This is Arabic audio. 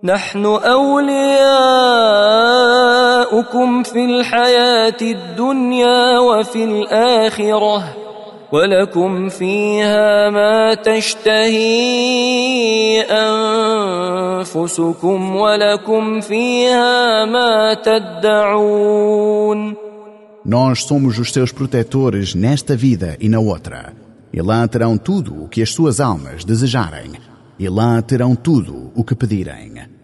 نحن أولياؤكم في الحياة الدنيا وفي الآخرة ولكم فيها ما تشتهي أنفسكم ولكم فيها ما تدعون. Nós somos os seus protetores nesta vida e na outra. E lá terão tudo o que as suas almas desejarem. E lá terão tudo o que pedirem.